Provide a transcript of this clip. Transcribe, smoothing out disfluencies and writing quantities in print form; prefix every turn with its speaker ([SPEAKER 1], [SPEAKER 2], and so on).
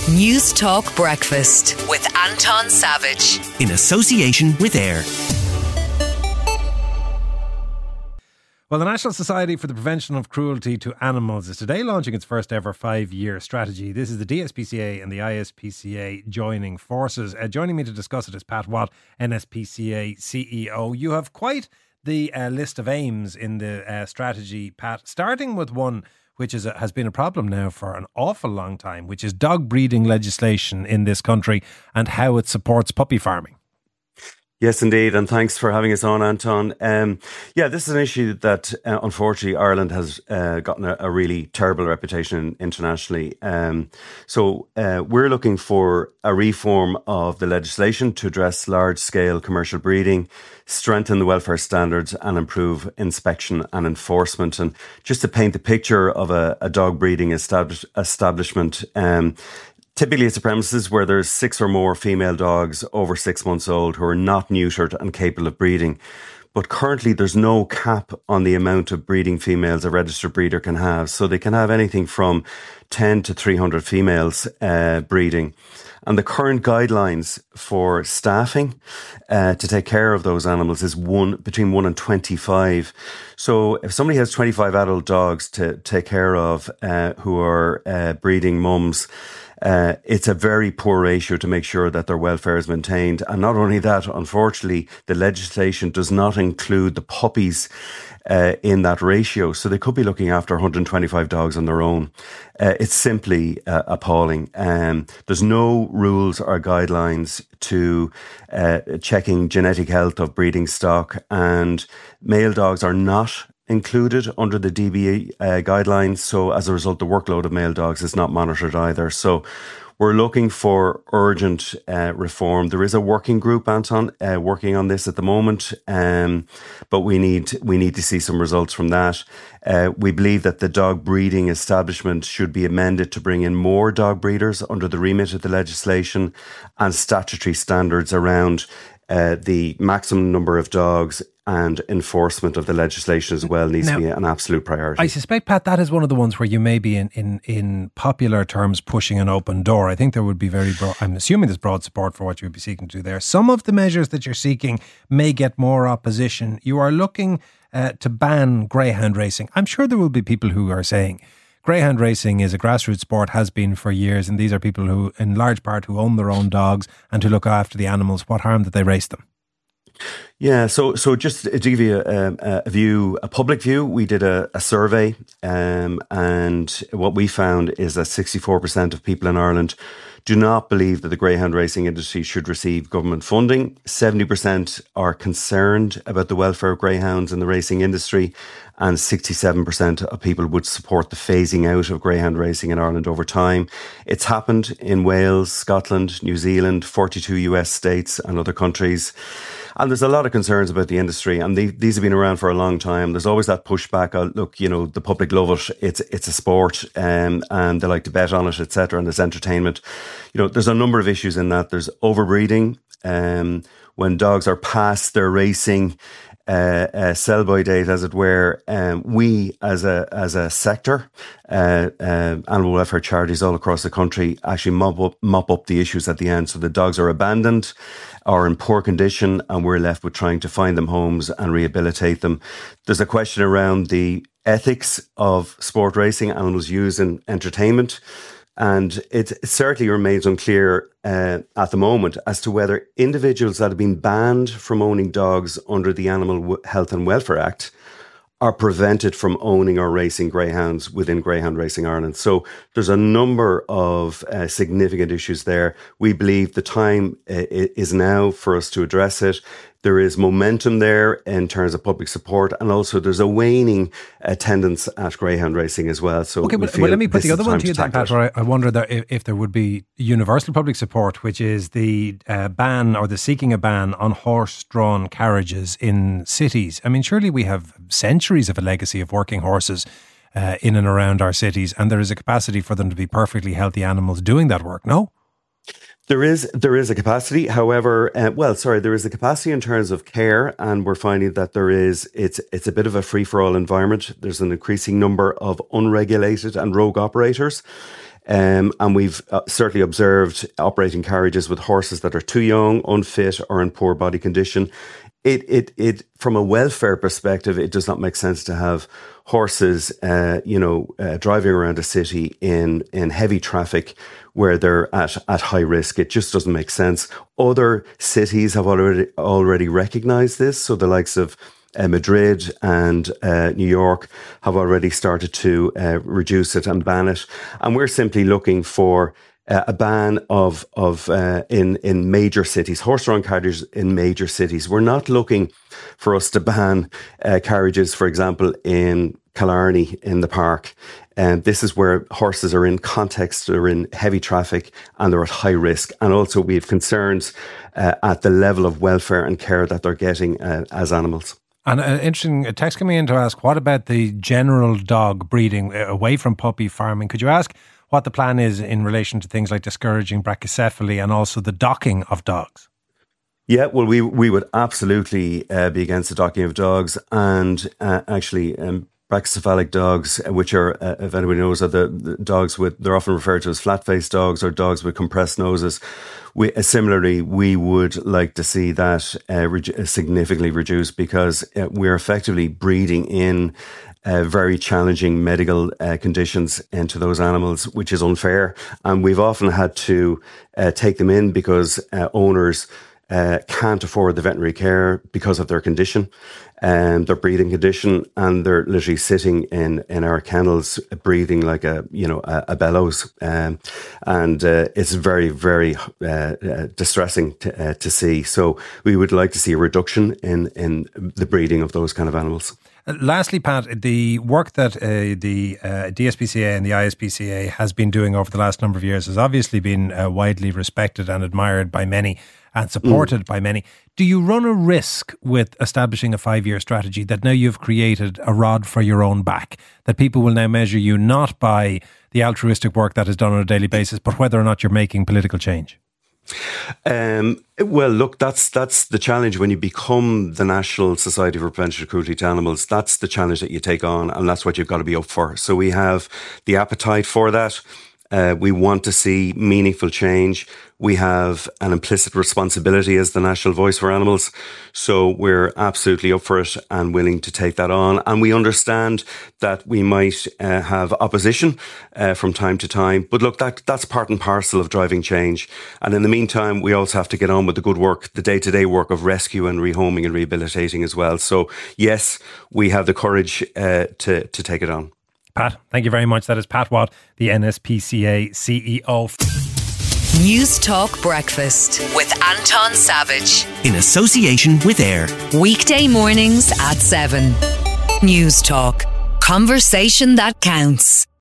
[SPEAKER 1] News Talk Breakfast with Anton Savage.
[SPEAKER 2] In association with AIR.
[SPEAKER 3] Well, the National Society for the Prevention of Cruelty to Animals is today launching its first ever 5-year strategy. This is the DSPCA and the ISPCA joining forces. Joining me to discuss it is Pat Watt, NSPCA CEO. You have quite the list of aims in the strategy, Pat, starting with one which has been a problem now for an awful long time, which is dog breeding legislation in this country and how it supports puppy farming.
[SPEAKER 4] Yes, indeed. And thanks for having us on, Anton. This is an issue that, unfortunately, Ireland has gotten a really terrible reputation internationally. So we're looking for a reform of the legislation to address large-scale commercial breeding, strengthen the welfare standards and improve inspection and enforcement. And just to paint the picture of a dog breeding establishment, typically, it's a premises where there's 6 or more female dogs over 6 months old who are not neutered and capable of breeding. But currently, there's no cap on the amount of breeding females a registered breeder can have. So they can have anything from 10 to 300 females breeding. And the current guidelines for staffing to take care of those animals is between 1 and 25. So if somebody has 25 adult dogs to take care of who are breeding mums, it's a very poor ratio to make sure that their welfare is maintained. And not only that, unfortunately, the legislation does not include the puppies in that ratio. So they could be looking after 125 dogs on their own. It's simply appalling. There's no rules or guidelines to checking genetic health of breeding stock, and male dogs are not included under the DBE guidelines. So as a result, the workload of male dogs is not monitored either. So we're looking for urgent reform. There is a working group, Anton, working on this at the moment, but we need to see some results from that. We believe that the dog breeding establishment should be amended to bring in more dog breeders under the remit of the legislation, and statutory standards around the maximum number of dogs and enforcement of the legislation as well needs to be an absolute priority.
[SPEAKER 3] I suspect, Pat, that is one of the ones where you may be in popular terms pushing an open door. I think there would be I'm assuming there's broad support for what you would be seeking to do there. Some of the measures that you're seeking may get more opposition. You are looking to ban greyhound racing. I'm sure there will be people who are saying greyhound racing is a grassroots sport, has been for years, and these are people who, in large part, who own their own dogs and who look after the animals. What harm did they race them?
[SPEAKER 4] Yeah, so just to give you a public view, we did a survey, and what we found is that 64% of people in Ireland do not believe that the greyhound racing industry should receive government funding. 70% are concerned about the welfare of greyhounds in the racing industry, and 67% of people would support the phasing out of greyhound racing in Ireland over time. It's happened in Wales, Scotland, New Zealand, 42 US states and other countries. And there's a lot of concerns about the industry, and these have been around for a long time. There's always that pushback. Look, the public love it. It's a sport, and they like to bet on it, etc. And it's entertainment. There's a number of issues in that. There's overbreeding. When dogs are past their racing sell-by date, as it were, we as a sector, animal welfare charities all across the country actually mop up the issues at the end. So the dogs are abandoned or in poor condition, and we're left with trying to find them homes and rehabilitate them. There's a question around the ethics of sport racing, animals used in entertainment. And it certainly remains unclear at the moment as to whether individuals that have been banned from owning dogs under the Animal Health and Welfare Act are prevented from owning or racing greyhounds within Greyhound Racing Ireland. So there's a number of significant issues there. We believe the time is now for us to address it. There is momentum there in terms of public support, and also there's a waning attendance at greyhound racing as well. So
[SPEAKER 3] okay, well, let me put the other one to you then, Pat, where I wonder that if there would be universal public support, which is the ban or the seeking a ban on horse-drawn carriages in cities. I mean, surely we have centuries of a legacy of working horses in and around our cities, and there is a capacity for them to be perfectly healthy animals doing that work, no?
[SPEAKER 4] There is a capacity. However, there is a capacity in terms of care, and we're finding that it's a bit of a free for all environment. There's an increasing number of unregulated and rogue operators. And we've certainly observed operating carriages with horses that are too young, unfit, or in poor body condition. It from a welfare perspective, it does not make sense to have horses, driving around a city in heavy traffic where they're at high risk. It just doesn't make sense. Other cities have already recognised this. So the likes of Madrid and New York have already started to reduce it and ban it. And we're simply looking for a ban in major cities, horse-drawn carriages in major cities. We're not looking for us to ban carriages, for example, in Killarney in the park. And this is where horses are in context, they're in heavy traffic and they're at high risk. And also we have concerns at the level of welfare and care that they're getting as animals.
[SPEAKER 3] And an interesting text coming in to ask, what about the general dog breeding away from puppy farming? Could you ask what the plan is in relation to things like discouraging brachycephaly and also the docking of dogs?
[SPEAKER 4] Yeah, well, we would absolutely be against the docking of dogs, and actually brachycephalic dogs, which are, if anybody knows, are the dogs they're often referred to as flat-faced dogs or dogs with compressed noses. Similarly, we would like to see that significantly reduced, because we're effectively breeding in very challenging medical conditions into those animals, which is unfair. And we've often had to take them in because owners can't afford the veterinary care because of their condition and their breathing condition, and they're literally sitting in our kennels breathing like a bellows, and it's very, very distressing to see. So we would like to see a reduction in the breeding of those kind of animals.
[SPEAKER 3] Lastly, Pat, the work that the DSPCA and the ISPCA has been doing over the last number of years has obviously been widely respected and admired by many and supported by many. Do you run a risk with establishing a 5-year strategy that now you've created a rod for your own back, that people will now measure you not by the altruistic work that is done on a daily basis, but whether or not you're making political change?
[SPEAKER 4] Well, look, that's the challenge when you become the National Society for Prevention of Cruelty to Animals. That's the challenge that you take on, and that's what you've got to be up for. So we have the appetite for that. We want to see meaningful change. We have an implicit responsibility as the national voice for animals. So we're absolutely up for it and willing to take that on. And we understand that we might have opposition from time to time. But look, that's part and parcel of driving change. And in the meantime, we also have to get on with the good work, the day-to-day work of rescue and rehoming and rehabilitating as well. So yes, we have the courage to take it on.
[SPEAKER 3] Pat, thank you very much. That is Pat Watt, the NSPCA CEO.
[SPEAKER 1] News Talk Breakfast with Anton Savage.
[SPEAKER 2] In association with AIR.
[SPEAKER 1] Weekday mornings at 7. News Talk. Conversation that counts.